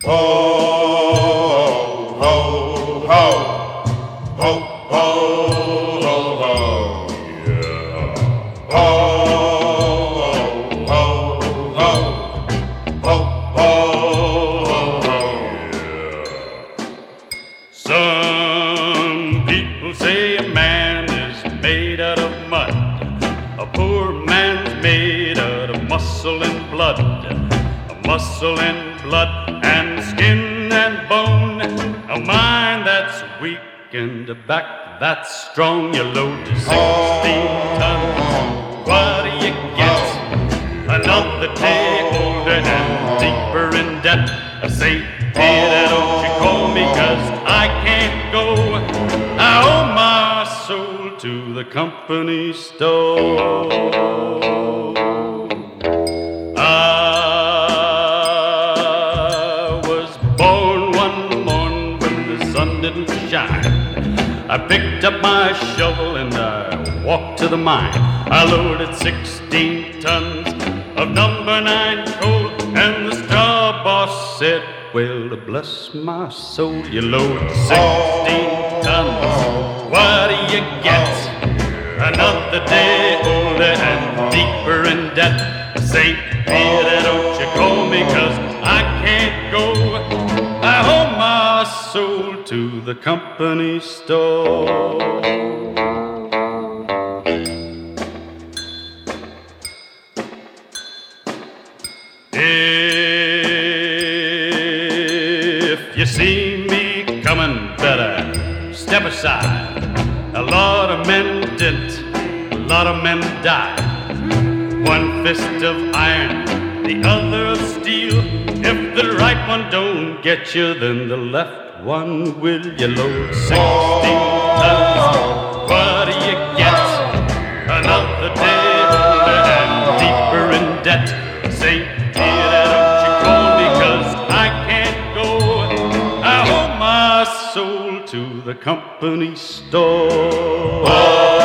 Ho, ho, ho, ho, ho, ho, ho, yeah. Ho, ho, ho, ho, ho, ho, yeah. Some people say a man is made out of mud. A poor man's made out of muscle and blood. Muscle and blood and skin and bone. A mind that's weak and a back that's strong. You load to 16 tons. What do you get? Another day older and deeper in debt. I say, Peter, don't you call me, 'cause I can't go. I owe my soul to the company store. I picked up my shovel and I walked to the mine. I loaded 16 tons of number 9 coal, and the straw boss said, well, to bless my soul, you load 16 tons. What do you get? Another day older and deeper in debt. St. Peter, don't you call me, 'cause I can't go. I owe my soul to the company store. If you see me coming, better step aside. A lot of men didn't, a lot of men died. One fist of iron, the other of steel. If the right one don't get you, then the left one will. You load 16 tons. What do you get? Another day older and deeper in debt. St. Peter, don't you call me, 'cause I can't go. I owe my soul to the company store.